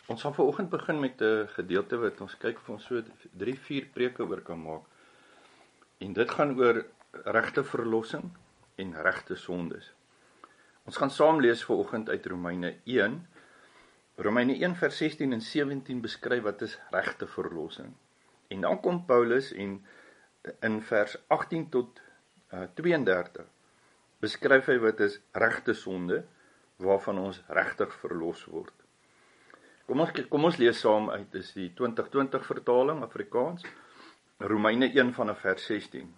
Ons sal vanoggend begin met 'n gedeelte wat ons kyk of ons so 3-4 preke oor kan maak. En dit gaan oor regte verlossing en regte sondes. Ons gaan saam lees vanoggend uit Romeine 1. Romeine 1 vers 16 en 17 beskryf wat is regte verlossing. En dan kom Paulus en in vers 18 tot 32 beskryf hy wat is regte sonde, waarvan ons regtig verlos word. Kom ons lees saam uit, dis die 2020 vertaling Afrikaans, Romeine 1 vanaf vers 16.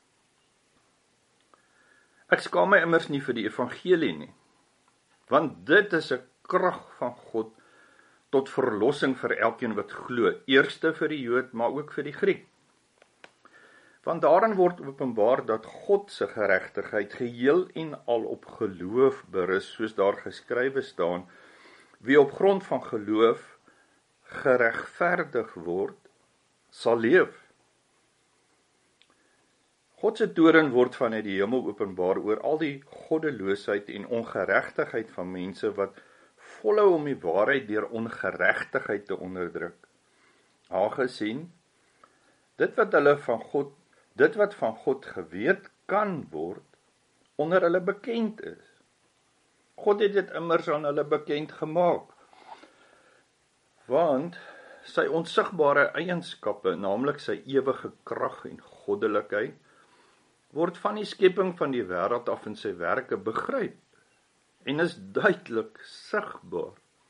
Ek skaam my immers nie vir die evangelie nie, want dit is 'n krag van God tot verlossing vir elkeen wat glo, eerste vir die Jood, maar ook vir die Griek. Want daarin word openbaar dat God se geregtigheid geheel en al op geloof berus, soos daar geskrywe staan, wie op grond van geloof geregverdig word, sal leef. God se toorn word vanuit die hemel openbaar oor al die goddeloosheid en ongeregtigheid van mense wat volhou om die waarheid deur ongeregtigheid te onderdruk. Aangesien dit wat van God geweet kan word, onder hulle bekend is. God het dit immers aan hulle bekend gemaak, want sy onsigbare eienskappe, naamlik sy ewige krag en goddelikheid, word van die skepping van die wêreld af in sy werke begryp, en is duidelik sigbaar.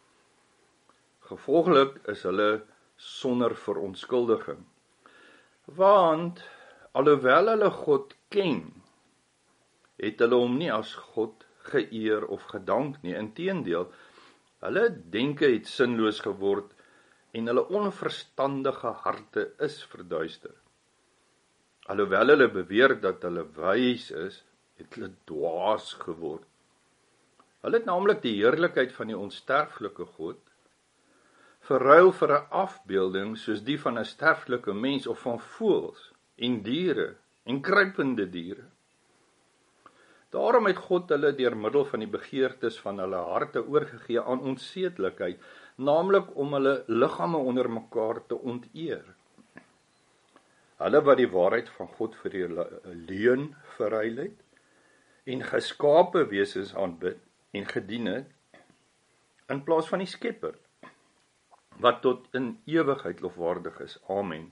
Gevolglik is hulle sonder verontskuldiging, want alhoewel hulle God ken, het hulle hom nie as God geëer of gedank nie. Inteendeel, hulle denke het sinloos geword en hulle onverstandige harte is verduister. Alhoewel hulle beweer dat hulle wys is, het hulle dwaas geword. Hulle het naamlik die heerlikheid van die onsterflike God verruil vir 'n afbeelding soos die van 'n sterflike mens of van voëls en diere en kruipende diere. Daarom het God hulle deur middel van die begeertes van hulle harte oorgegee aan onsedelikheid, naamlik om hulle liggame onder mekaar te onteer. Hulle wat die waarheid van God vir die leuen verruil het, en geskape wesens aanbid en gedien het, in plaas van die Skepper, wat tot in ewigheid lofwaardig is. Amen.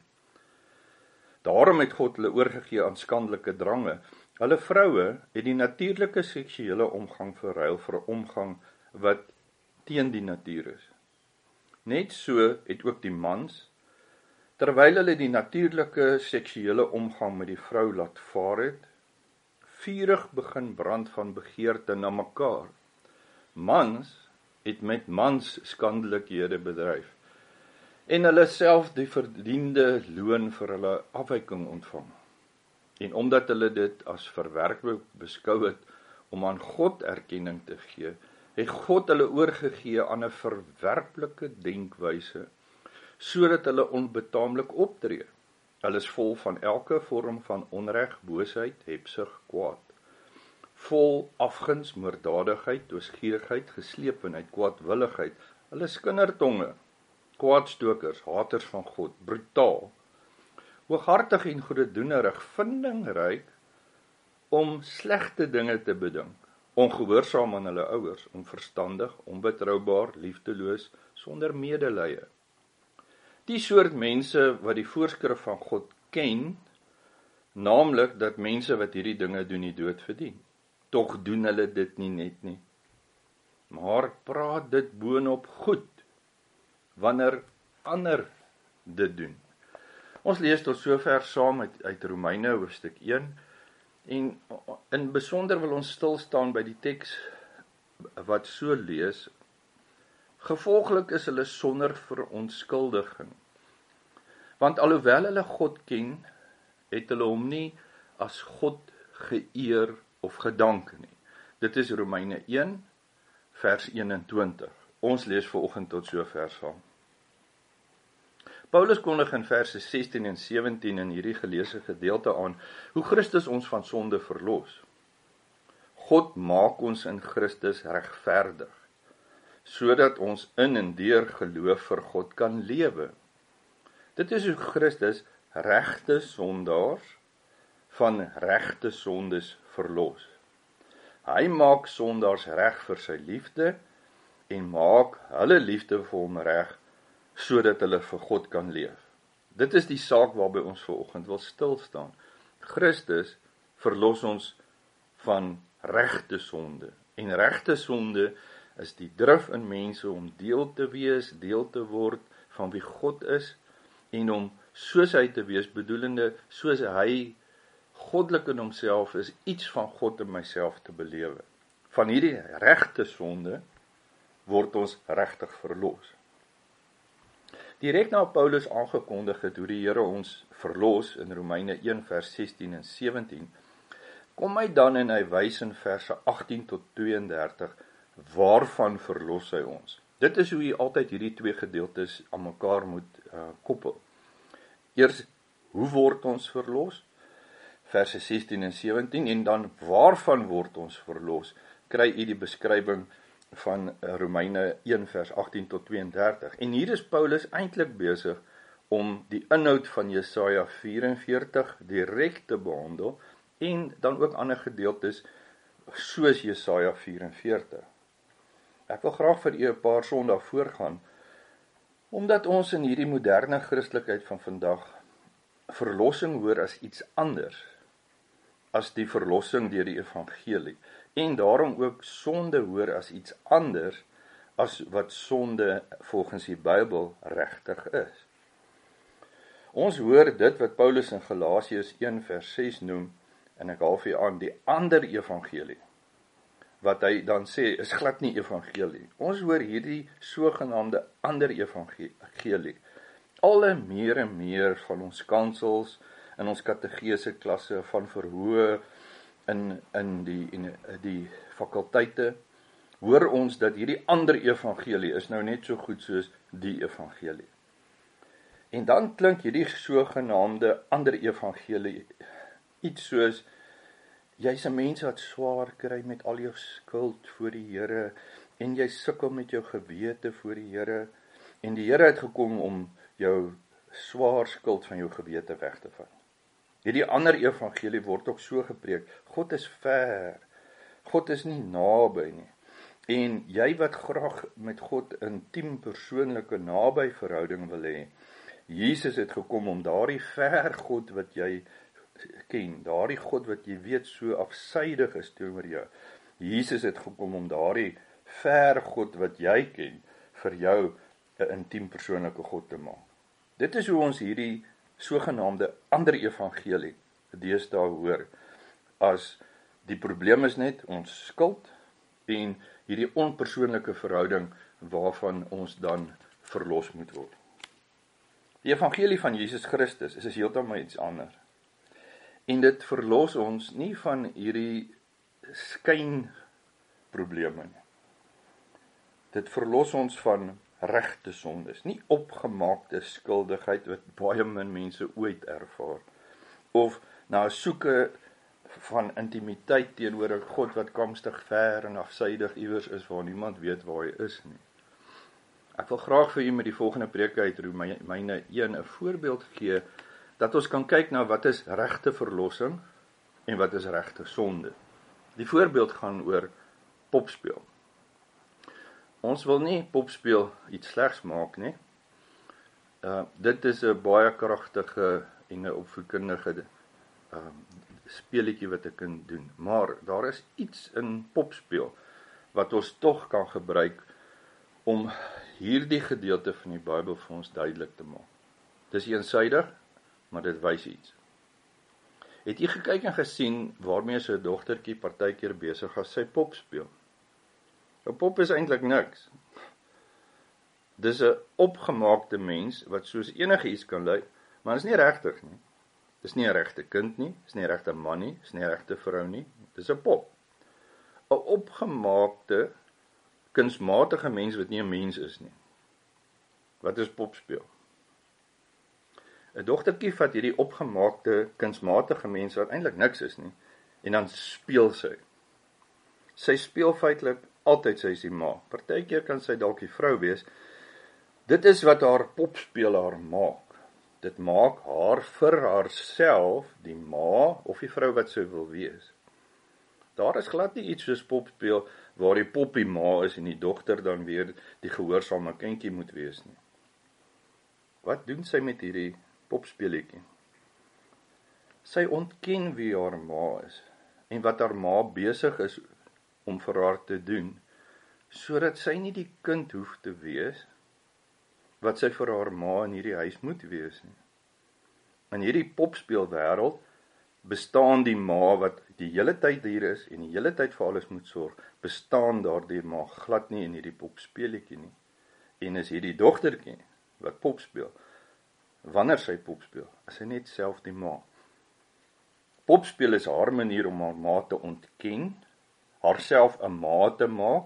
Daarom het God hulle oorgegee aan skandelike drange. Hulle vroue het die natuurlike seksuele omgang verruil vir 'n omgang wat teen die natuur is. Net so het ook die mans, terwyl hulle die natuurlike seksuele omgang met die vrou laat vaar het, vurig begin brand van begeerte na mekaar. Mans het met mans skandelikhede bedryf, en hulle self die verdiende loon vir hulle afwyking ontvang. En omdat hulle dit as verwerplik beskou het om aan God erkenning te gee, het God hulle oorgegee aan 'n verwerplike denkwyse, sodat hulle onbetaamlik optree. Hulle is vol van elke vorm van onreg, boosheid, hebsug, kwaad. Vol afguns, moorddadigheid, dwaasgierigheid, geslepenheid, kwaadwilligheid. Hulle is kindertonge, kwaadstokers, haters van God, brutaal, hooghartig en goededoenerig, vindingryk om slegte dinge te bedink, ongehoorsaam aan hulle ouers, onverstandig, onbetroubaar, liefdeloos, sonder medelee. Die soort mense wat die voorskrif van God ken, naamlik dat mense wat hierdie dinge doen die dood verdien. Tog doen hulle dit nie net nie, maar praat dit boonop goed, wanneer ander dit doen. Ons lees tot sover saam uit Romeine hoofstuk 1, en in besonder wil ons stil staan by die teks wat so lees, gevolglik is hulle sonder verontskuldiging, want alhoewel hulle God ken, het hulle hom nie as God geëer of gedank nie. Dit is Romeine 1 vers 21. Ons lees vanoggend tot sover saam. Paulus kondig in verse 16 en 17 in hierdie geleesde gedeelte aan hoe Christus ons van sonde verlos. God maak ons in Christus regverdig. sodat ons in en deur geloof vir God kan lewe. Dit is hoe Christus regte sondaars van regte sondes verlos. Hy maak sondaars reg vir sy liefde en maak hulle liefde vir hom reg sodat hulle vir God kan leef. Dit is die saak waarby ons vanoggend wil stil staan. Christus verlos ons van regte sonde. En regte sonde is die drif in mense om deel te wees, deel te word van wie God is en om soos hy te wees, bedoelende soos hy goddelik in homself is, iets van God in myself te belewe. Van hierdie regte sonde word ons regtig verlos. Direk na Paulus aangekondig het hoe die Here ons verlos in Romeine 1 vers 16 en 17, kom hy dan en hy wys in verse 18 tot 32 waarvan verlos hy ons. Dit is hoe jy altyd hierdie twee gedeeltes aan mekaar moet koppel. Eers, hoe word ons verlos? Verse 16 en 17, en dan waarvan word ons verlos? Kry jy die beskrywing van Romeine 1 vers 18 tot 32. En hier is Paulus eintlik besig om die inhoud van Jesaja 44 direk te behandel en dan ook ander gedeeltes soos Jesaja 44. Ek wil graag vir u 'n paar sondae voorgaan, omdat ons in hierdie moderne Christelikheid van vandag verlossing hoor as iets anders as die verlossing deur die evangelie, en daarom ook sonde hoor as iets anders as wat sonde volgens die Bybel regtig is. Ons hoor dit wat Paulus in Galasiërs 1 vers 6 noem, en ek haal vir u aan, die ander evangelie. Wat hy dan sê, is glad nie evangelie. Ons hoor hierdie sogenaamde ander evangelie. Alle meer en meer van ons kansels, in ons kategese klasse van verhoë, in die fakulteite, hoor ons dat hierdie ander evangelie is nou net so goed soos die evangelie. En dan klink hierdie sogenaamde ander evangelie iets soos, jy's 'n mens wat swaar kry met al jou skuld voor die Here, en jy sukkel met jou gewete voor die Here, en die Here het gekom om jou swaar skuld van jou gewete weg te vat. Hierdie ander evangelie word ook so gepreek, God is ver, God is nie naby nie, en jy wat graag met God 'n intiem persoonlike naby verhouding wil hê, Jesus het gekom om daardie ver God wat jy ken, daardie God wat jy weet so afsydig is teenoor jou, Jesus het gekom om daardie ver God wat jy ken, vir jou 'n intiem persoonlike God te maak. Dit is hoe ons hierdie sogenaamde ander evangelie deesdae hoor, as die probleem is net ons skuld en hierdie onpersoonlike verhouding waarvan ons dan verlos moet word. Die evangelie van Jesus Christus is heeltemal iets anders. En dit verlos ons nie van hierdie skynprobleme nie. Dit verlos ons van regte sondes, nie opgemaakte skuldigheid wat baie min mense ooit ervaar, of na 'n soeke van intimiteit teenoor 'n God wat komstig ver en afsydig iewers is waar niemand weet waar hy is nie. Ek wil graag vir u met die volgende preek uit Romeine 1 'n voorbeeld gee, dat ons kan kyk na wat is regte verlossing en wat is regte sonde. Die voorbeeld gaan oor popspeel. Ons wil nie popspeel iets slegs maak nie. Dit is 'n baie kragtige en 'n opvoedkundige speletjie wat 'n kind doen. Maar daar is iets in popspeel wat ons tog kan gebruik om hierdie gedeelte van die Bybel vir ons duidelik te maak. Dis eensydig, maar dit wys iets. Het jy gekyk en gesien waarmee sy dogtertjie partykeer besig as sy pop speel? 'n Pop is eintlik niks. Dis 'n opgemaakte mens wat soos enige iets kan lyk, maar is nie regtig nie. Dis nie 'n regte kind nie, is nie 'n regte man nie, is nie 'n regte vrou nie. Dis 'n pop. 'n Opgemaakte, kunsmatige mens wat nie 'n mens is nie. Wat is popspeel? 'n Dogtertjie vat hierdie opgemaakte, kunsmatige mens wat eintlik niks is nie, en dan speel sy. Sy speel feitelik altyd sy is die ma. Partykeer kan sy dalk die vrou wees. Dit is wat haar popspeel haar maak. Dit maak haar vir haarself die ma of die vrou wat sy wil wees. Daar is glad nie iets soos popspeel waar die pop die ma is en die dogter dan weer die gehoorsame kindjie moet wees nie. Wat doen sy met hierdie popspeletjie? Sy ontken wie haar ma is en wat haar ma besig is om vir haar te doen, sodat sy nie die kind hoef te wees wat sy vir haar ma in hierdie huis moet wees nie. In hierdie popspeelwêreld bestaan die ma wat die hele tyd hier is en die hele tyd vir alles moet sorg, bestaan daardie ma glad nie in hierdie popspeletjie nie. En is hierdie dogtertjie wat popspeel, wanneer sy popspeel, is sy net self die ma. Popspeel is haar manier om haar ma te ontken, haarself 'n ma te maak,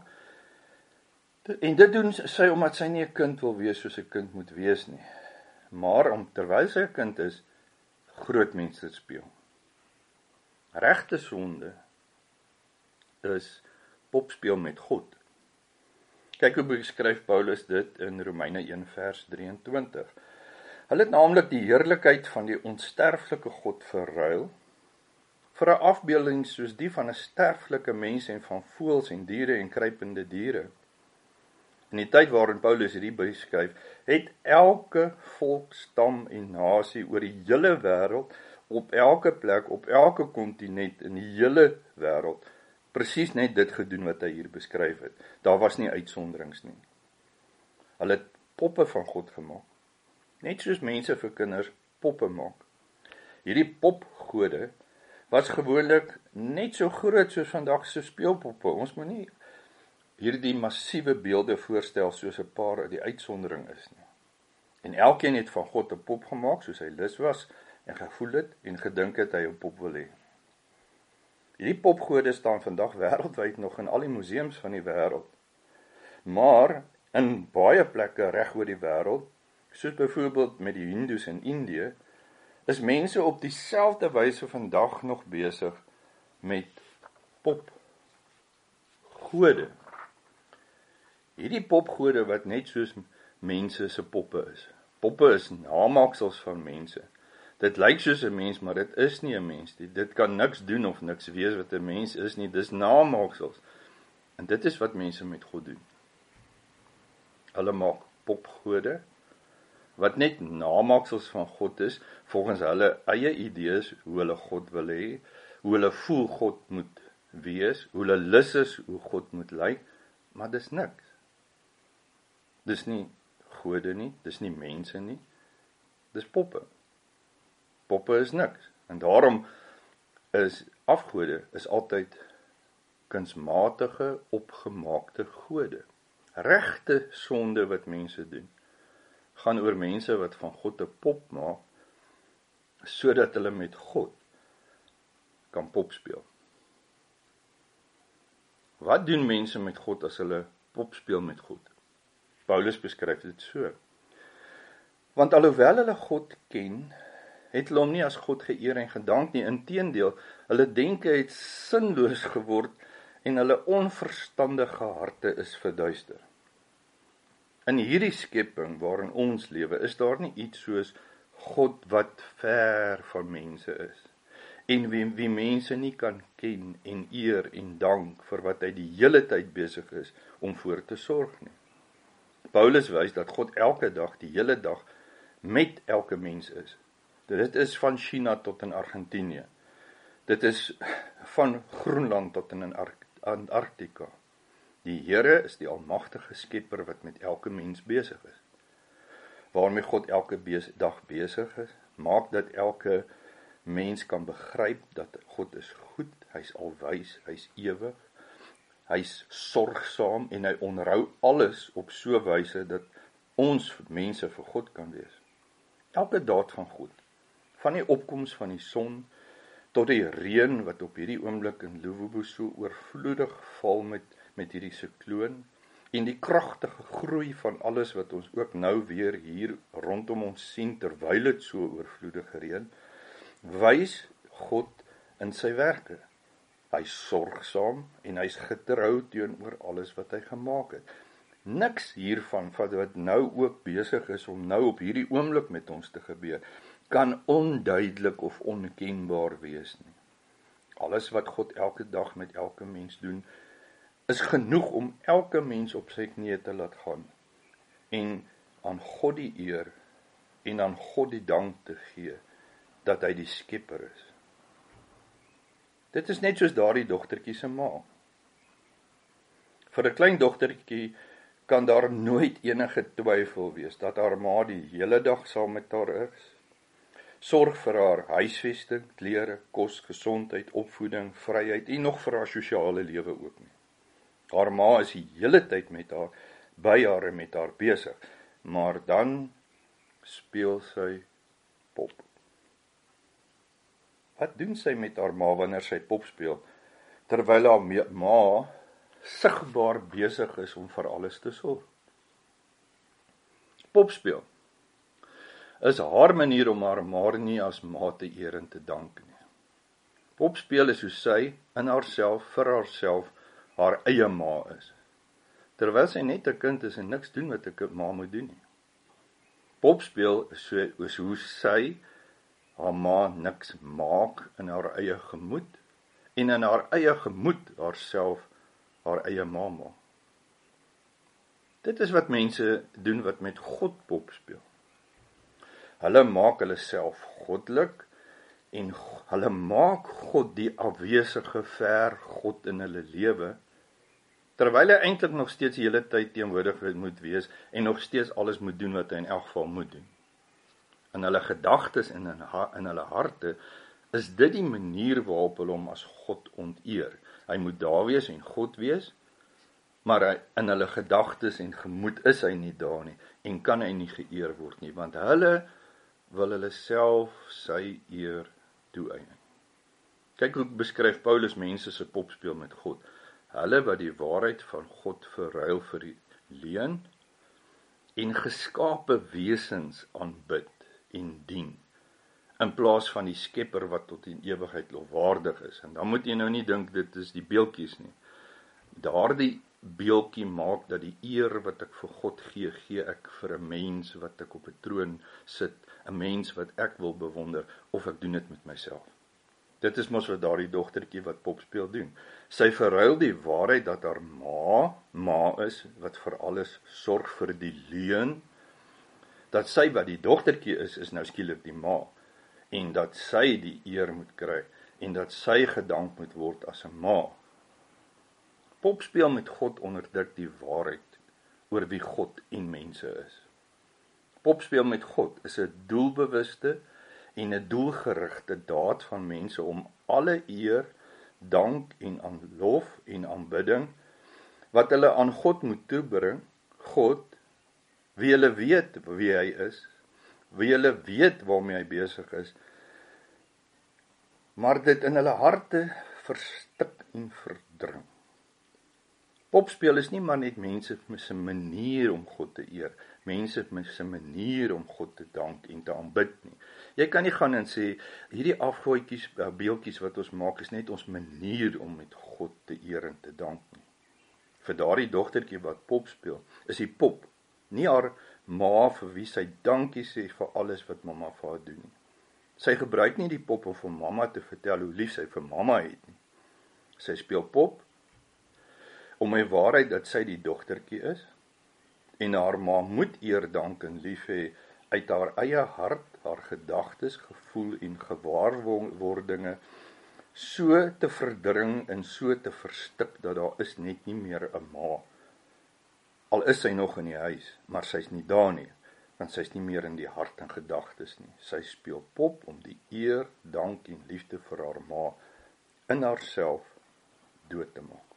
en dit doen sy omdat sy nie 'n kind wil wees soos 'n kind moet wees nie, maar terwyl sy 'n kind is, groot mense speel. Regte sonde is popspeel met God. Kyk hoe beskryf Paulus dit in Romeine 1 vers 23. Hulle het naamlik die heerlikheid van die onsterflike God verruil vir 'n afbeelding soos die van 'n sterflike mens en van voëls en diere en kruipende diere. In die tyd waarin Paulus hierdie beskryf, het elke volk, stam en nasie oor die hele wêreld, op elke plek, op elke kontinent in die hele wêreld, presies net dit gedoen wat hy hier beskryf het. Daar was nie uitsonderings nie. Hulle het poppe van God gemaak. Net soos mense vir kinders poppe maak. Hierdie popgode was gewoonlik net so groot soos vandag se speelpoppe. Ons moet nie hierdie massiewe beelde voorstel soos 'n paar uit die uitsondering is nie. En elkeen het van God 'n pop gemaak soos hy lus was en gevoel het en gedink het hy 'n pop wil hê. Hierdie popgode staan vandag wêreldwyd nog in al die museums van die wêreld. Maar in baie plekke reg oor die wêreld, soos byvoorbeeld met die Hindoes in Indië, is mense op dieselfde wyse vandag nog besig met popgode. Hierdie popgode wat net soos mense se poppe is. Poppe is namaaksels van mense. Dit lyk soos 'n mens, maar dit is nie 'n mens nie. Dit kan niks doen of niks wees wat 'n mens is nie. Dis namaaksels. En dit is wat mense met God doen. Hulle maak popgode wat net namaaksels van God is, volgens hulle eie idees hoe hulle God wil hê, hoe hulle voel God moet wees, hoe hulle lus is hoe God moet lyk, maar dis niks. Dis nie gode nie, dis nie mense nie, dis poppe. Poppe is niks, en daarom is afgode is altyd kunsmatige, opgemaakte gode. Regte sonde wat mense doen, gaan oor mense wat van God 'n pop maak, sodat hulle met God kan pop speel. Wat doen mense met God as hulle pop speel met God? Paulus beskryf dit so. Want alhoewel hulle God ken, het hulle hom nie as God geëer en gedank nie. Inteendeel, hulle denke het sinloos geword en hulle onverstandige harte is verduister. In hierdie skepping waarin ons lewe, is daar nie iets soos God wat ver van mense is, en wie mense nie kan ken en eer en dank vir wat hy die hele tyd besig is om voor te sorg nie. Paulus wys dat God elke dag, die hele dag, met elke mens is. Dit is van China tot in Argentinië. Dit is van Groenland tot in Antarktika. Die Here is die almagtige skepper wat met elke mens besig is. Waarmee God elke dag besig is, maak dat elke mens kan begryp dat God is goed, hy's alwys, hy's ewig, hy's sorgsaam en hy onderhou alles op so 'n wyse dat ons mense vir God kan wees. Elke daad van God, van die opkoms van die son tot die reën wat op hierdie oomblik in Luvubu so oorvloedig val met hierdie sikloon, en die kragtige groei van alles wat ons ook nou weer hier rondom ons sien terwyl dit so oorvloedig reën, wys God in sy werke. Hy is sorgsaam en hy is getrou teenoor alles wat hy gemaak het. Niks hiervan wat nou ook besig is om nou op hierdie oomblik met ons te gebeur, kan onduidelik of onkenbaar wees nie. Alles wat God elke dag met elke mens doen, is genoeg om elke mens op sy knieë te laat gaan en aan God die eer en aan God die dank te gee dat hy die skepper is. Dit is net soos daardie dogtertjie se ma. Vir 'n klein dogtertjie kan daar nooit enige twyfel wees dat haar ma die hele dag saam met haar is, sorg vir haar huisvesting, klere, kos, gesondheid, opvoeding, vryheid en nog vir haar sosiale lewe ook nie. Haar ma is die hele tyd met haar, by haar en met haar besig, maar dan speel sy pop. Wat doen sy met haar ma wanneer sy pop speel, terwyl haar ma sigbaar besig is om vir alles te sorg? Pop speel is haar manier om haar ma nie as ma te eer en te dank nie. Pop speel is hoe sy in haarself, vir haarself, haar eie ma is, terwyl sy net 'n kind is en niks doen wat 'n ma moet doen nie. Pop speel is hoe sy haar ma niks maak in haar eie gemoed en in haar eie gemoed haarself haar eie ma maak. Dit is wat mense doen wat met God pop speel. Hulle maak hulle self goddelik en hulle maak God die afwesige ver God in hulle lewe, terwyl hy eintlik nog steeds die hele tyd teenwoordig moet wees en nog steeds alles moet doen wat hy in elk geval moet doen. In hulle gedagtes en in hulle harte is dit die manier waarop hulle hom as God onteer. Hy moet daar wees en God wees, maar in hulle gedagtes en gemoed is hy nie daar nie en kan hy nie geëer word nie, want hulle wil hulle self sy eer toeëien. Kyk hoe beskryf Paulus mense se popspeel met God. Hulle wat die waarheid van God verruil vir die leuen en geskape wesens aanbid en dien, in plaas van die skepper wat tot in ewigheid lofwaardig is. En dan moet jy nou nie dink dit is die beeldjies nie. Daardie beeldjie maak dat die eer wat ek vir God gee, gee ek vir 'n mens wat ek op 'n troon sit, 'n mens wat ek wil bewonder, of ek doen dit met myself. Dit is mos wat daardie dogtertjie wat pop speel doen. Sy verruil die waarheid dat haar ma is, wat vir alles sorg vir die leuen, dat sy wat die dogtertjie is nou skielik die ma, en dat sy die eer moet kry, en dat sy gedank moet word as 'n ma. Pop speel met God onderdruk die waarheid oor wie God en mense is. Pop speel met God is 'n doelbewuste en 'n doelgerigte daad van mense om alle eer, dank en lof en aanbidding wat hulle aan God moet toebring, God, wie hulle weet wie hy is, wie hulle weet waarmee hy besig is, maar dit in hulle harte verstik en verdring. Popspeel is nie maar net mense met sy manier om God te eer, mense met sy manier om God te dank en te aanbid nie. Jy kan nie gaan en sê, hierdie afgoedjies, beeldjies wat ons maak, is net ons manier om met God te eer en te dank nie. Vir daardie dogtertjie wat pop speel, is die pop nie haar ma vir wie sy dankie sê vir alles wat mamma vir haar doen nie. Sy gebruik nie die pop om vir mamma te vertel hoe lief sy vir mamma het nie. Sy speel pop om die waarheid dat sy die dogtertjie is, en haar ma moet eer, dank en lief hê uit haar eie hart, haar gedagtes, gevoel en gewaarwordinge so te verdring en so te verstik, dat daar is net nie meer 'n ma. Al is sy nog in die huis, maar sy's nie daar nie, want sy's nie meer in die hart en gedagtes nie. Sy speel pop om die eer, dank en liefde vir haar ma in haarself dood te maak.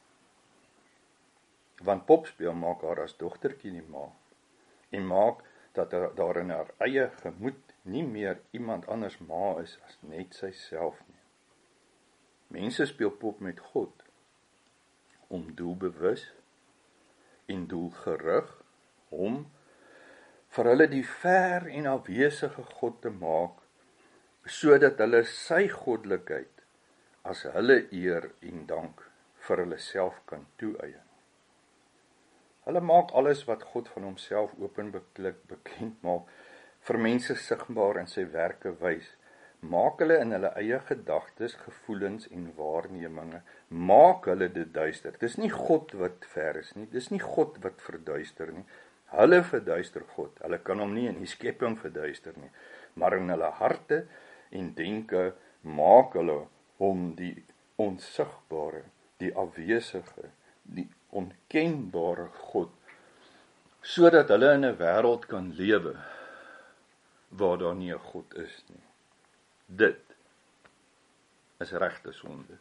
Want popspeel maak haar as dogtertjie die ma, en maak dat daar in haar eie gemoed nie meer iemand anders ma is as net sy self nie. Mense speel pop met God, om doelbewus en doelgerig, om vir hulle die ver en afwesige God te maak, sodat hulle sy goddelikheid as hulle eer en dank vir hulle self kan toeëien. Hulle maak alles wat God van homself openlik bekend maak, vir mense sigbaar in sy werke wys, maak hulle in hulle eie gedagtes, gevoelens en waarneminge, maak hulle dit duister. Dis nie God wat ver is nie, dis nie God wat verduister nie. Hulle verduister God, hulle kan hom nie in die skepping verduister nie, maar in hulle harte en denke maak hulle hom die onsigbare, die afwesige, die onkenbare God, sodat hulle in 'n wêreld kan lewe waar daar nie 'n God is nie. Dit is regte sonde.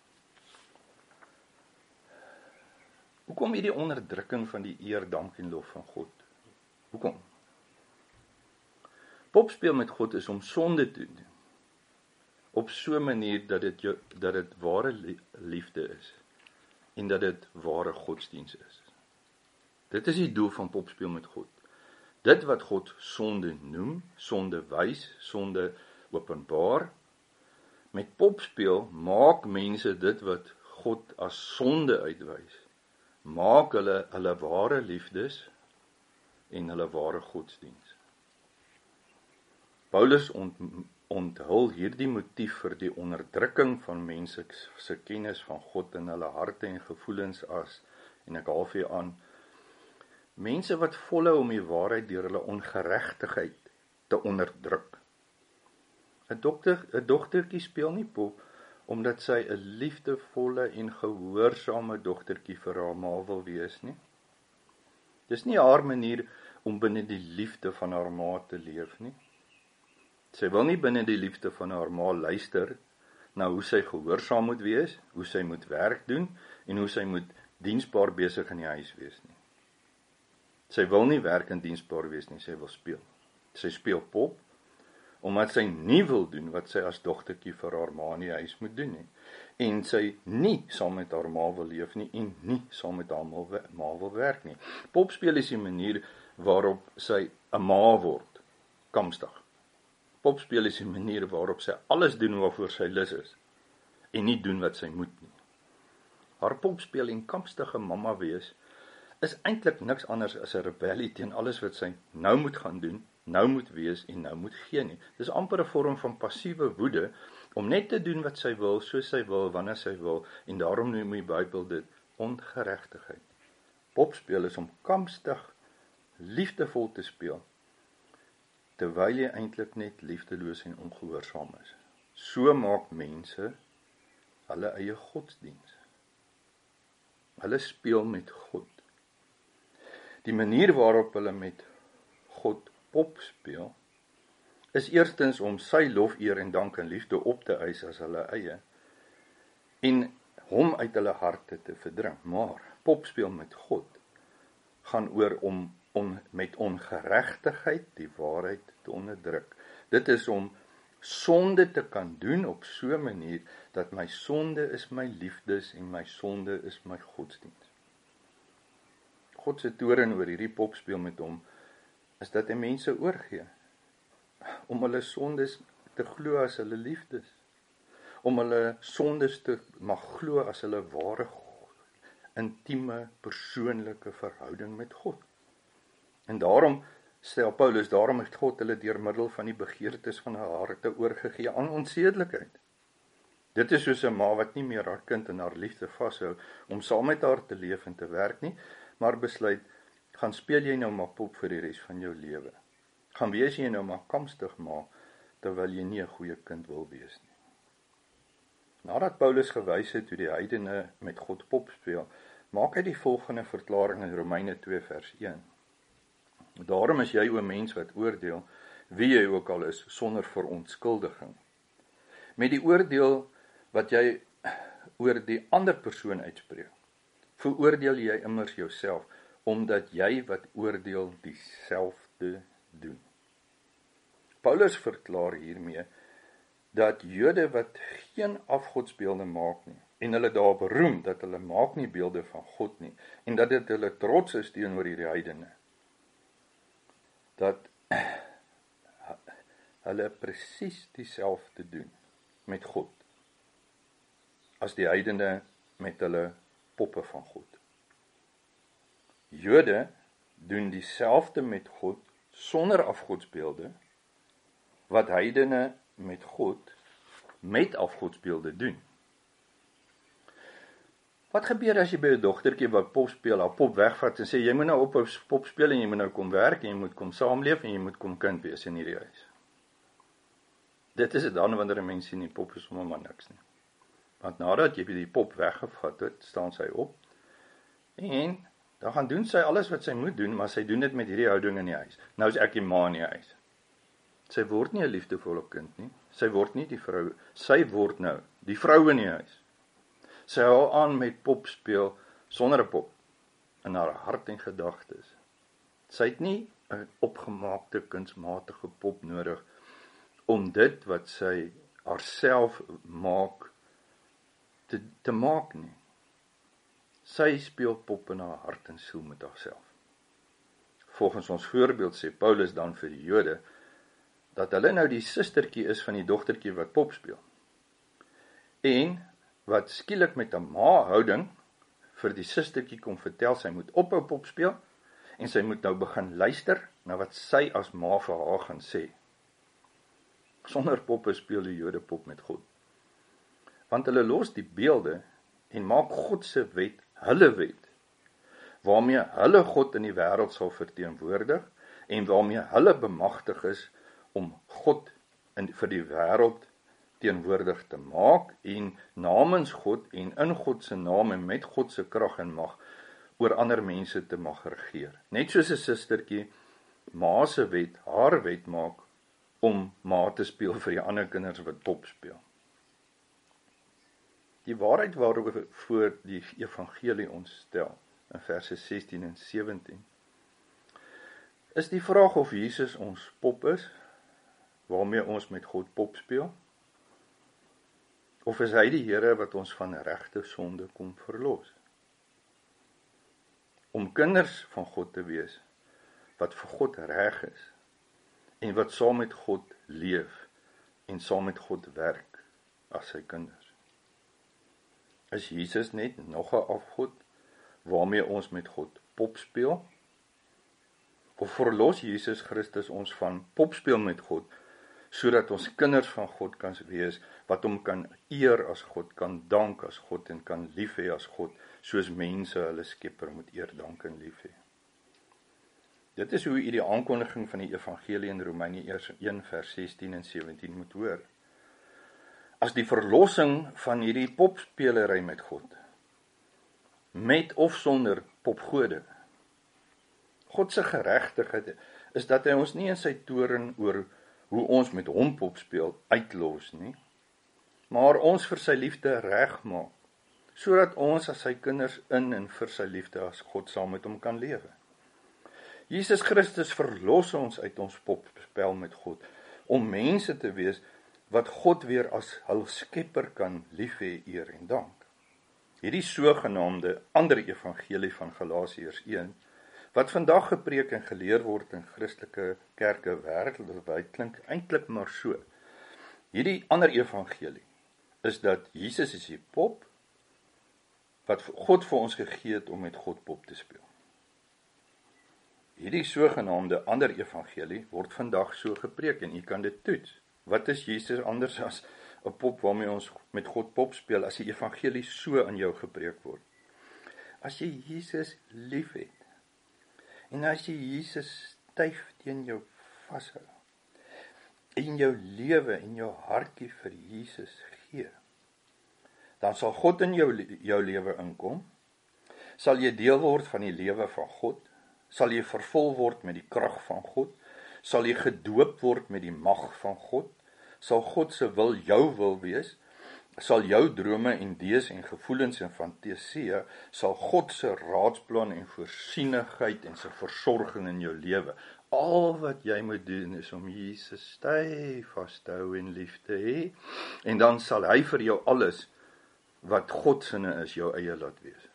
Hoekom hierdie onderdrukking van die eer, dank en lof van God? Hoekom? Popspeel met God is om sonde te doen, op so 'n manier dat dit ware liefde is, en dat dit ware godsdiens is. Dit is die doel van popspeel met God. Dit wat God sonde noem, sonde wys, sonde openbaar, met popspeel maak mense dit wat God as sonde uitwys, maak hulle ware liefdes en hulle ware godsdiens. Paulus onthul hierdie motief vir die onderdrukking van mense se kennis van God in hulle harte en gevoelens as, en ek haal vir jou aan, mense wat volhou om die waarheid deur hulle ongeregtigheid te onderdruk. 'n dogtertjie speel nie pop omdat sy 'n liefdevolle en gehoorsame dogtertjie vir haar ma wil wees nie. Dis nie haar manier om binne die liefde van haar ma te leef nie. Sy wil nie binne die liefde van haar ma luister na hoe sy gehoorsaam moet wees, hoe sy moet werk doen en hoe sy moet diensbaar besig in die huis wees nie. Sy wil nie werk en diensbaar wees nie, sy wil speel. Sy speel pop omdat sy nie wil doen wat sy as dogtertjie vir haar ma in die huis moet doen nie. En sy nie saam met haar ma wil leef nie en nie saam met haar ma wil werk nie. Popspeel is die manier waarop sy 'n ma word, kamstig. Popspeel is die manier waarop sy alles doen waarvoor sy lus is en nie doen wat sy moet nie. Haar popspeel en kamstige mamma wees is eintlik niks anders as 'n rebellie teen alles wat sy nou moet gaan doen, nou moet wees en nou moet gee nie. Dis amper 'n vorm van passiewe woede om net te doen wat sy wil, soos sy wil, wanneer sy wil, en daarom noem die Bybel dit ongeregtigheid. Popspeel is om kamstig, liefdevol te speel, terwyl jy eintlik net liefdeloos en ongehoorsaam is. So maak mense hulle eie godsdiens. Hulle speel met God. Die manier waarop hulle met God pop speel, is eerstens om sy lof, eer en dank en liefde op te eis as hulle eie, en hom uit hulle harte te verdring. Maar popspeel met God gaan oor om met ongeregtigheid die waarheid te onderdruk. Dit is om sonde te kan doen op so 'n manier dat my sonde is my liefdes en my sonde is my godsdiens. God se toorn oor hierdie popspeel met hom is dat hy mense oorgee om hulle sondes te glo as hulle liefdes, om hulle sondes te mag glo as hulle ware intieme persoonlike verhouding met God. En daarom stel Paulus, daarom het God hulle deur middel van die begeertes van haar harte oorgegee aan onsedelikheid. Dit is soos 'n ma wat nie meer haar kind in haar liefde vashou om saam met haar te leef en te werk nie, maar besluit, gaan speel jy nou maar pop vir die res van jou lewe. Gaan wees jy nou maar kamstig ma, terwyl jy nie 'n goeie kind wil wees nie. Nadat Paulus gewys het hoe die heidene met God pop speel, maak hy die volgende verklaring in Romeine 2 vers 1. Daarom is jy, o mens wat oordeel, wie jy ook al is, sonder verontskuldiging. Met die oordeel wat jy oor die ander persoon uitspreek, veroordeel jy immers jouself, omdat jy wat oordeel dieselfde doen. Paulus verklaar hiermee dat Jode wat geen afgodsbeelde maak nie, en hulle daar beroem dat hulle maak nie beelde van God nie, en dat dit hulle trots is teenoor hierdie heidene, dat hulle presies dieselfde doen met God. as die heidene met hulle poppe van God. Jode doen dieselfde met God sonder afgodsbeelde, wat heidene met God met afgodsbeelde doen. Wat gebeur as jy by 'n dogtertjie wat pop speel, haar pop wegvat en sê, jy moet nou ophou pop speel en jy moet nou kom werk en jy moet kom saamleef en jy moet kom kind wees in hierdie huis. Dit is dit dan wanneer 'n mens sien die pop is sommer maar niks nie. Want nadat jy die pop weggevat het, staan sy op en dan gaan doen sy alles wat sy moet doen, maar sy doen dit met hierdie houding in die huis. Nou is ek die ma in die huis. Sy word nie 'n liefdevolle kind nie. Sy word nie die vrou, sy word nou die vrou in die huis. Sy hou aan met pop speel sonder 'n pop in haar hart en gedagtes. Sy het nie 'n opgemaakte kunsmatige pop nodig om dit wat sy haarself maak te maak nie. Sy speel pop in haar hart en siel met haarself. Volgens ons voorbeeld sê Paulus dan vir die Jode dat hulle nou die sustertjie is van die dogtertjie wat pop speel. En wat skielik met 'n ma-houding vir die sustertjie kom vertel, sy moet ophou pop speel en sy moet nou begin luister na wat sy as ma vir haar gaan sê. Sonder poppe speel die Jode pop met God. Want hulle los die beelde en maak God se wet hulle wet, waarmee hulle God in die wêreld sal verteenwoordig en waarmee hulle bemagtig is om God vir die wêreld teenwoordig te maak en namens God en in God se naam en met God se krag en mag oor ander mense te mag regeer. Net soos 'n sustertjie ma se wet, haar wet maak om ma te speel vir die ander kinders wat pop speel. Die waarheid waaroor die evangelie ons stel, in verse 16 en 17, is die vraag of Jesus ons pop is, waarmee ons met God pop speel, of is hy die Here wat ons van regte sonde kom verlos? Om kinders van God te wees, wat vir God reg is, en wat saam met God leef, en saam met God werk, as sy kinders. Is Jesus net nog 'n afgod, waarmee ons met God pop speel? Of verlos Jesus Christus ons van popspeel met God, sodat ons kinders van God kan wees, wat hom kan eer as God, kan dank as God en kan lief hê as God, soos mense hulle Skepper moet eer, dank en lief hê. Dit is hoe u die aankondiging van die evangelie in Romeine 1 vers 16 en 17 moet hoor. As die verlossing van hierdie popspelery met God, met of sonder popgode. God se geregtigheid is dat hy ons nie in sy toorn oor hoe ons met hom pop speel uitlos nie, maar ons vir sy liefde regmaak, sodat ons as sy kinders in en vir sy liefde as God saam met hom kan lewe. Jesus Christus verlos ons uit ons popspel met God, om mense te wees wat God weer as hul Skepper kan lief hê, eer en dank. Hierdie sogenaamde ander evangelie van Galasiërs 1, wat vandag gepreek en geleer word in Christelike kerke wêreldwyd, klink eintlik maar so. Hierdie ander evangelie is dat Jesus is die pop, wat God vir ons gegee het om met God pop te speel. Hierdie sogenaamde ander evangelie word vandag so gepreek en u kan dit toets. Wat is Jesus anders as 'n pop waarmee ons met God pop speel as die evangelie so aan jou gepreek word? As jy Jesus liefhet en as jy Jesus styf teen jou vashou en jou lewe en jou hartjie vir Jesus gee, dan sal God in jou lewe inkom, sal jy deel word van die lewe van God, sal jy vervul word met die krag van God, sal jy gedoop word met die mag van God, sal God se wil jou wil wees, sal jou drome en idees en gevoelens en fantasieë, sal God se raadsplan en voorsienigheid en sy versorging in jou lewe. Al wat jy moet doen is om Jesus styf vas te hou en lief te hê, en dan sal hy vir jou alles wat God sinne is, jou eie laat wees.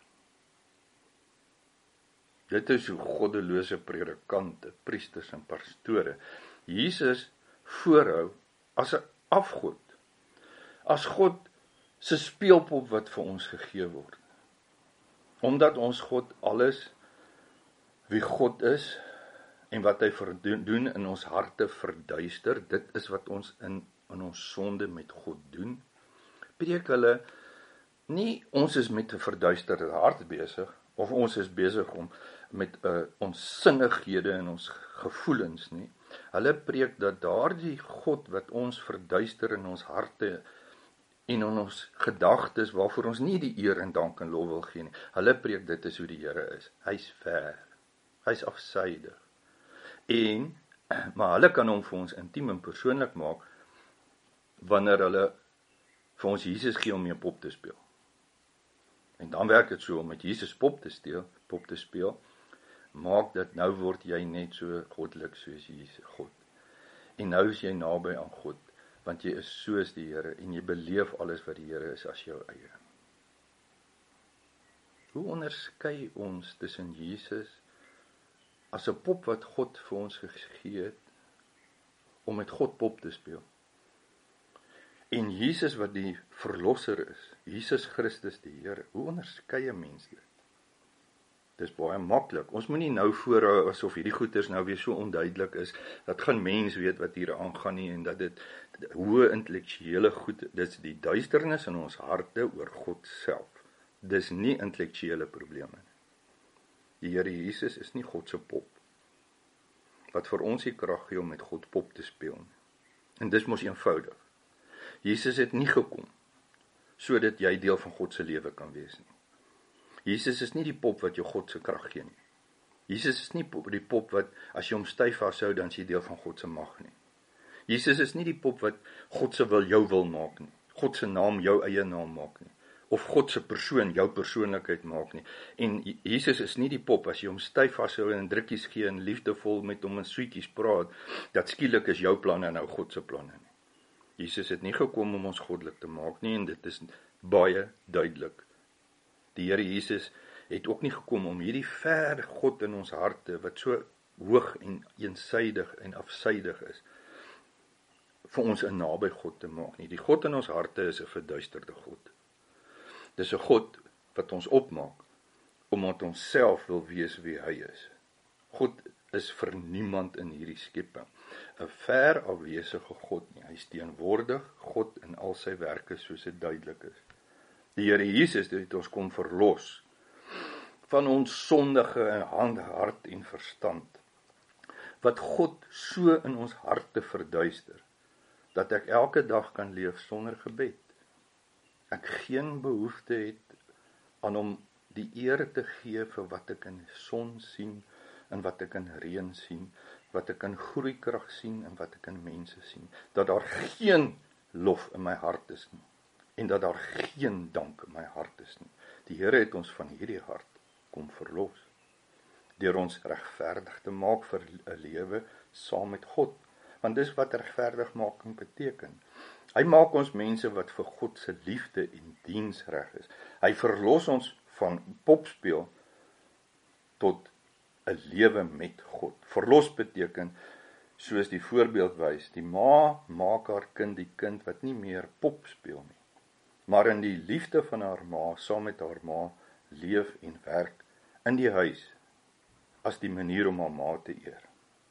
Dit is hoe goddelose predikante, priesters en pastore Jesus voorhou as 'n afgod. As God se speelpop wat vir ons gegee word. Omdat ons God alles, wie God is, en wat hy doen in ons harte verduister, dit is wat ons in ons sonde met God doen, preek hulle, nie ons is met 'n verduisterde hart besig, of ons is besig om met ons sinnighede en ons gevoelens nie. Hulle preek dat daardie God wat ons verduister in ons harte en in ons gedagtes, waarvoor ons nie die eer en dank en lof wil gee nie. Hulle preek dit is hoe die Here is. Hy's ver. Hy's afsydig. Maar hulle kan hom vir ons intiem en persoonlik maak wanneer hulle vir ons Jesus gee om mee pop te speel. En dan werk dit so, om met Jesus pop te speel, maak dat nou word jy net so goddelik soos Jesus, God. En nou is jy naby aan God, want jy is soos die Here, en jy beleef alles wat die Here is as jou eie. Hoe onderskei ons tussen Jesus as 'n pop wat God vir ons gegee het, om met God pop te speel, en Jesus wat die verlosser is, Jesus Christus die Here? Hoe onderskei 'n mens dit? Dis baie maklik. Ons moenie nou voorhou asof hierdie goeters nou weer so onduidelik is, dat geen mens weet wat hier aangaan nie, en dat dit hoë intellektuele goed, dis die duisternis in ons harte oor God self. Dis nie intellektuele probleme. Die Here Jesus is nie God se pop, wat vir ons die krag gee om met God pop te speel. En dis mos eenvoudig. Jesus het nie gekom sodat jy deel van God se lewe kan wees nie. Jesus is nie die pop wat jou God se krag gee nie. Jesus is nie die pop wat as jy hom styf vashou, dan is jy deel van God se mag nie. Jesus is nie die pop wat God se wil jou wil maak nie. God se naam jou eie naam maak nie. Of God se persoon jou persoonlikheid maak nie. En Jesus is nie die pop as jy hom styf vashou en drukkies gee en liefdevol met hom in soetjies praat, dat skielik is jou planne nou God se planne nie. Jesus het nie gekom om ons goddelik te maak nie, en dit is baie duidelik. Die Here Jesus het ook nie gekom om hierdie ver God in ons harte, wat so hoog en eensydig en afsydig is, vir ons 'n naby God te maak nie. Die God in ons harte is 'n verduisterde God. Dis 'n God wat ons opmaak, omdat ons self wil wees wie hy is. God is vir niemand in hierdie skepping 'n ver afwesige God nie. Hy is teenwoordig, God in al sy werke, soos dit duidelik is. Die Here Jesus het ons kom verlos van ons sondige hart en verstand, wat God so in ons harte verduister, dat ek elke dag kan leef sonder gebed. Ek geen behoefte het aan om die eer te gee vir wat ek in son sien, en wat ek in reën sien, wat ek in groeikrag sien, en wat ek in mense sien, dat daar geen lof in my hart is nie, en dat daar geen dank in my hart is nie. Die Here het ons van hierdie hart kom verlos, deur ons regverdig te maak vir 'n lewe saam met God, want dis wat regverdigmaking beteken. Hy maak ons mense wat vir God se liefde en diens reg is. Hy verlos ons van popspeel tot 'n lewe met God. Verlos beteken, soos die voorbeeld wys, die ma maak haar kind, die kind wat nie meer pop speel nie, maar in die liefde van haar ma, saam met haar ma, leef en werk in die huis, as die manier om haar ma te eer.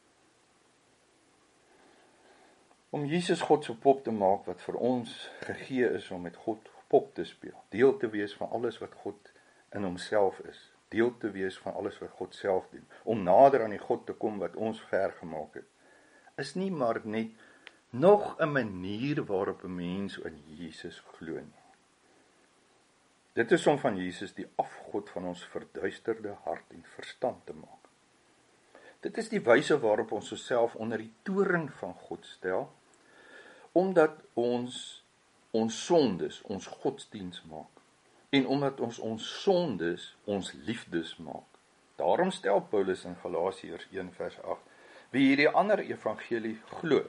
Om Jesus God se pop te maak, wat vir ons gegee is om met God pop te speel, deel te wees van alles wat God in homself is, deel te wees van alles wat God self doen, om nader aan die God te kom wat ons ver gemaak het, is nie maar net nog 'n manier waarop 'n mens in Jesus glo nie. Dit is om van Jesus die afgod van ons verduisterde hart en verstand te maak. Dit is die wyse waarop ons osself onder die toorn van God stel, omdat ons sondes ons godsdiens maak, en omdat ons sondes ons liefdes maak. Daarom stel Paulus in Galasiërs 1 vers 8, wie hierdie ander evangelie glo.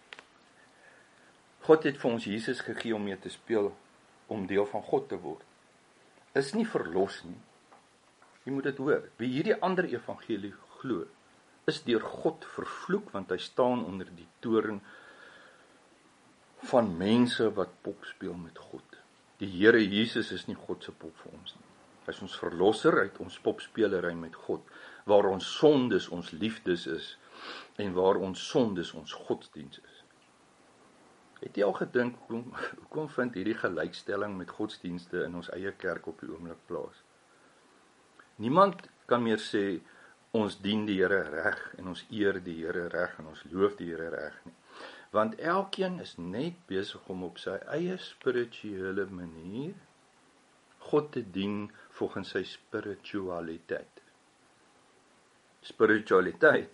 God het vir ons Jesus gegee om mee te speel, om deel van God te word. Is nie verlos nie. Jy moet dit hoor. Wie hierdie ander evangelie glo, is deur God vervloek, want hy staan onder die toorn van mense wat pop speel met God. Die Here Jesus is nie God se pop vir ons nie. Hy is ons verlosser uit ons popspelery met God, waar ons sondes ons liefdes is, en waar ons sondes ons godsdiens is. Het jy al gedink, hoekom vind hierdie gelykstelling met godsdienste in ons eie kerk op die oomblik plaas? Niemand kan meer sê, ons dien die Here reg, en ons eer die Here reg, en ons loof die Here reg nie. Want elkeen is net besig om op sy eie spirituele manier God te dien volgens sy spiritualiteit. Spiritualiteit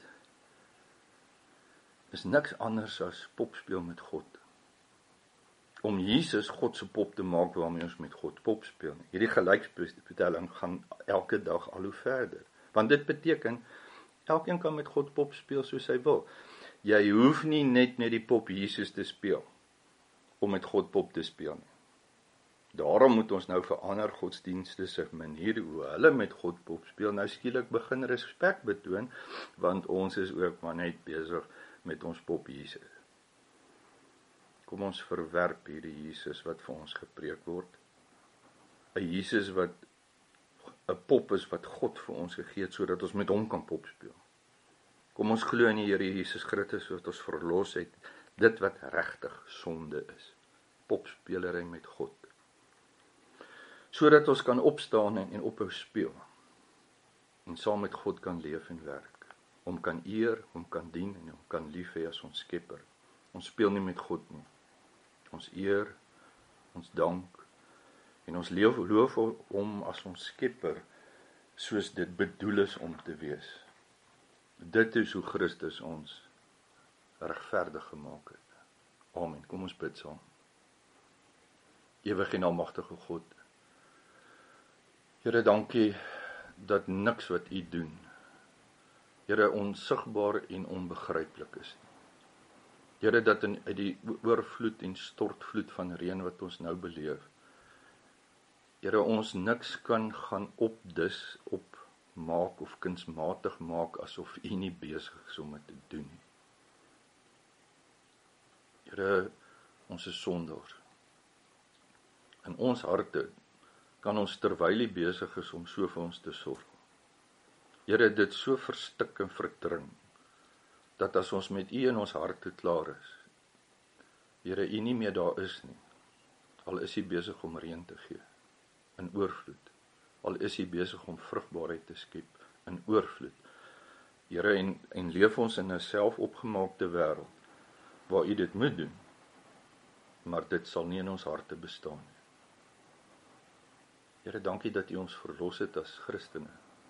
is niks anders as popspeel met God. Om Jesus God se pop te maak waarmee ons met God pop speel. Hierdie gelyksbestelling gaan elke dag al hoe verder. Want dit beteken, elkeen kan met God pop speel soos hy wil. Jy hoef nie net met die pop Jesus te speel, om met God pop te speel nie. Daarom moet ons nou verander godsdienste se manier hoe hulle met God pop speel, nou skielik begin respek betoon, want ons is ook maar net besig met ons pop Jesus. Kom ons verwerp hierdie Jesus wat vir ons gepreek word. 'n Jesus wat 'n pop is wat God vir ons gegee het, sodat ons met hom kan pop speel. Kom ons glo in die Here Jesus Christus wat ons verlos het, dit wat regtig sonde is. Popspelery met God. Sodat ons kan opstaan en ophou speel. En saam met God kan leef en werk. Hom kan eer, hom kan dien en hom kan lief hê as ons skepper. Ons speel nie met God nie. Ons eer, ons dank en ons loof hom as ons skepper soos dit bedoel is om te wees. Dit is hoe Christus ons regverdig gemaak het. Amen. Kom ons bid saam. Ewige en almagtige God, Here, dankie dat niks wat U doen, Here, onsigbaar en onbegryplik is nie. Here, dat uit die oorvloed en stortvloed van reën wat ons nou beleef, Here, ons niks kan gaan opdis, opmaak of kunsmatig maak asof U nie besig is om dit te doen nie. Here, ons is sondaars. In ons harte kan ons terwyl U besig is om so vir ons te sorg. Here, dit so verstik en verdring, dat as ons met U in ons harte klaar is, Here, U nie meer daar is nie, al is U besig om reën te gee, in oorvloed, al is U besig om vrugbaarheid te skep, in oorvloed. Here, en leef ons in 'n selfopgemaakte wêreld, waar U dit moet doen, maar dit sal nie in ons harte bestaan nie. Here, dankie dat U ons verlos het as Christene.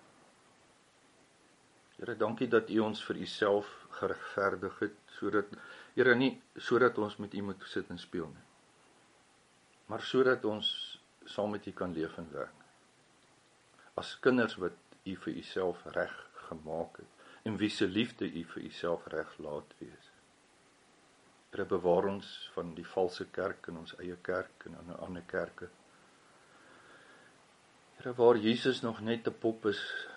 Here, dankie dat U ons vir U-self geregverdig het, Here, nie sodat ons met U moet sit en speel nie, maar sodat ons saam met U kan leef en werk. As kinders wat U vir U-self reg gemaak het, en wie se liefde U vir U-self reg laat wees. Here, bewaar ons van die valse kerk in ons eie kerk en in ander kerke. Here, waar Jesus nog net 'n pop is,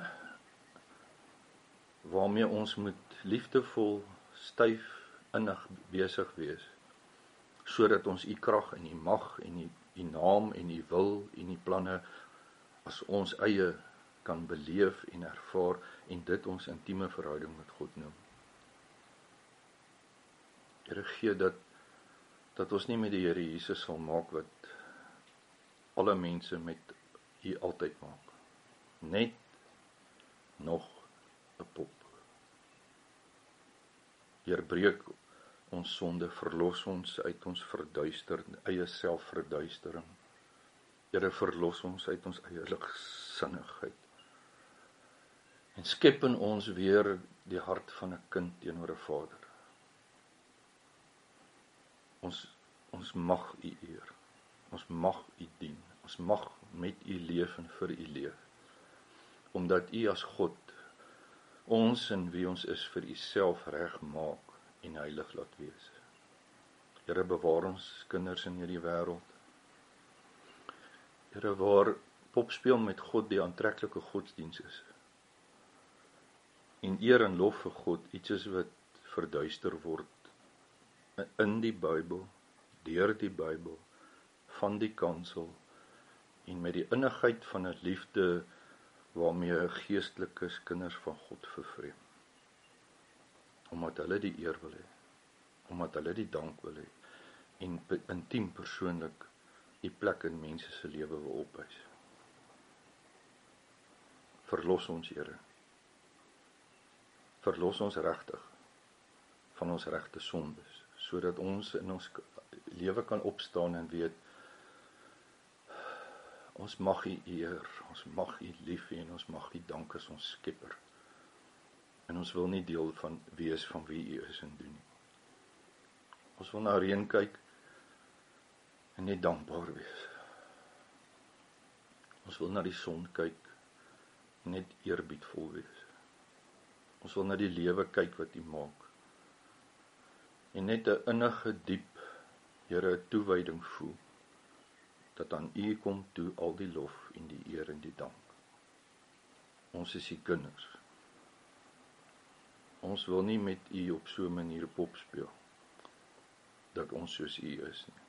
waarmee ons moet liefdevol, styf, innig besig wees, sodat ons U krag en U mag en U naam en U wil en U planne as ons eie kan beleef en ervaar en dit ons intieme verhouding met God noem. Here, gee dat ons nie met die Here Jesus sal maak wat alle mense met U altyd maak. Net nog 'n pop. Here, breek ons sonde, verlos ons uit ons eie selfverduistering. Here, verlos ons uit ons eie ligsinnigheid. En skep in ons weer die hart van 'n kind teenoor 'n Vader. Ons mag U eer. Ons mag U dien. Ons mag met U leef en vir U leef. Omdat U as God ons en wie ons is vir U self reg maak en heilig laat wees. Here, bewaar ons kinders in hierdie wêreld. Here, waar popspeel met God die aantreklike godsdiens is. En eer en lof vir God iets is wat verduister word in die Bybel, deur die Bybel, van die kansel en met die innigheid van 'n liefde waarmee geestelikes kinders van God vervreem. Omdat hulle die eer wil hê, omdat hulle die dank wil hê en intiem persoonlik die plek in mense se lewe wil ophys. Verlos ons, Here. Verlos ons regtig van ons regte sondes, sodat ons in ons lewe kan opstaan en weet, ons mag U eer, ons mag U lief hê en ons mag U dank as ons Skepper. En ons wil nie deel van wees van wie U is en doen nie. Ons wil na reën kyk en net dankbaar wees. Ons wil na die son kyk en net eerbiedvol wees. Ons wil na die lewe kyk wat U maak. En net 'n innige, diep, Here, toewyding voel, dat aan U kom toe al die lof en die eer en die dank. Ons is U kinders. Ons wil nie met U op so 'n manier pop speel, dat ons soos U is nie.